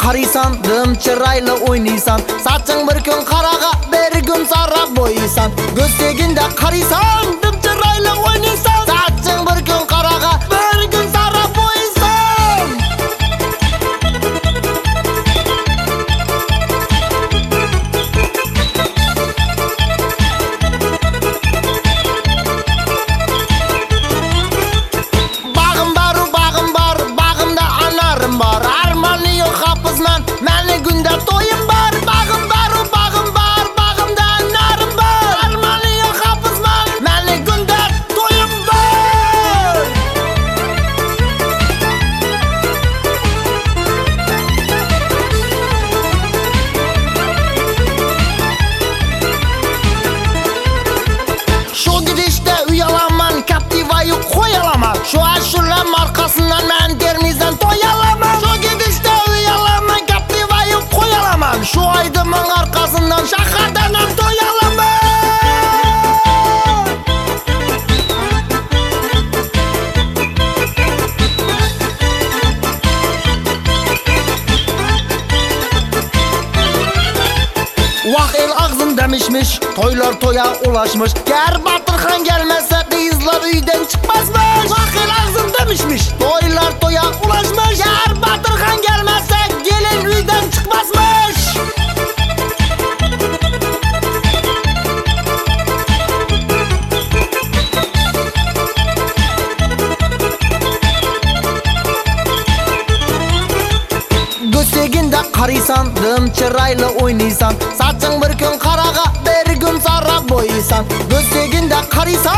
qaraysan, dim chiroyli o'ynaysan. Soching bir kun qaraga, bir kun sara bo'ysan. Ko'zligingda qaraysan, dim chiroyli o'ynaysan. Soching bir kun qaraga, bir kun sara bo'ysan. Bag'im bar, bag'imda anarim bor. Armoni yo'q hafizman, meni gunda to'yim bor. Bag'im bar, bag'imda anarim bor. Armoni yo'q hafizman, meni gunda to'yim bor. Şu gidişte uyalaman, Captiva'yı koyalaman. Şu aşulam arkasından ben dermizden toyalaman. Şu gidişte uyalaman, Captiva'yı koyalaman. Şu aydımın arkasından şahardanım toyalaman. Vah el ağzım demişmiş, toylar toya ulaşmış. Ger Batırhan gelmezse kızlar uyden çıkmazmış. Vah el ağzım demişmiş, toylar toya ulaşmış. Ger Batırhan gelmezse gelin uyden çıkmazmış. Ko'zligingda qaraysan, dim chiroyli o'ynaysan. Soching bir kun qaraga, bir kun sara bo'ysan. Ko'zligingda qaraysan,